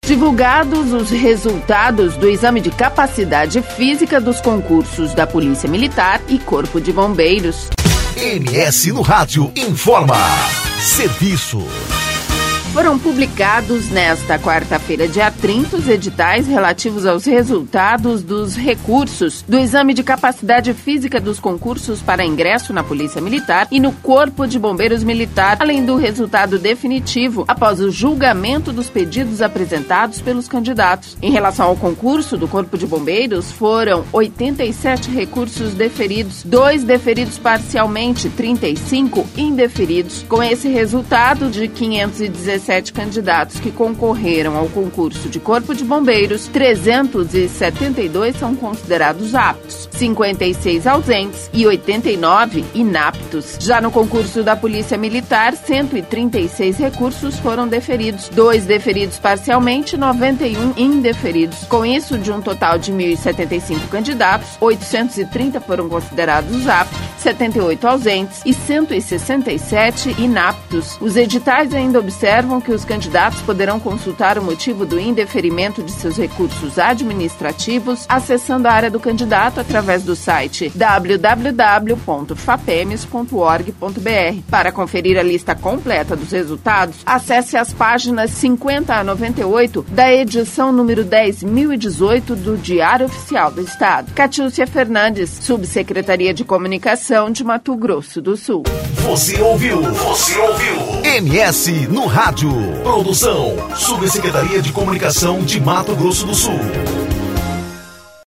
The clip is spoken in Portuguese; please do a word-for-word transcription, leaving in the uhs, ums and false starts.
Divulgados os resultados do exame de capacidade física dos concursos da Polícia Militar e Corpo de Bombeiros. M S no Rádio informa. Serviço. Foram publicados nesta quarta-feira, dia trinta, os editais relativos aos resultados dos recursos do exame de capacidade física dos concursos para ingresso na Polícia Militar e no Corpo de Bombeiros Militar, além do resultado definitivo após o julgamento dos pedidos apresentados pelos candidatos. Em relação ao concurso do Corpo de Bombeiros, foram oitenta e sete recursos deferidos, dois deferidos parcialmente, trinta e cinco indeferidos. Com esse resultado, de quinhentos e dezessete candidatos que concorreram ao concurso de Corpo de Bombeiros, trezentos e setenta e dois são considerados aptos, cinquenta e seis ausentes e oitenta e nove inaptos. Já no concurso da Polícia Militar, cento e trinta e seis recursos foram deferidos, dois deferidos parcialmente, noventa e um indeferidos. Com isso, de um total de mil e setenta e cinco candidatos, oitocentos e trinta foram considerados aptos, setenta e oito ausentes e cento e sessenta e sete inaptos. Os editais ainda observam que os candidatos poderão consultar o motivo do indeferimento de seus recursos administrativos acessando a área do candidato através do site w w w ponto fapemes ponto org ponto b r. Para conferir a lista completa dos resultados, acesse as páginas cinquenta a noventa e oito da edição número dez mil e dezoito do Diário Oficial do Estado. Catiúcia Fernandes, Subsecretaria de Comunicação de Mato Grosso do Sul. Você ouviu? Você ouviu? M S no Rádio. Produção, Subsecretaria de Comunicação de Mato Grosso do Sul.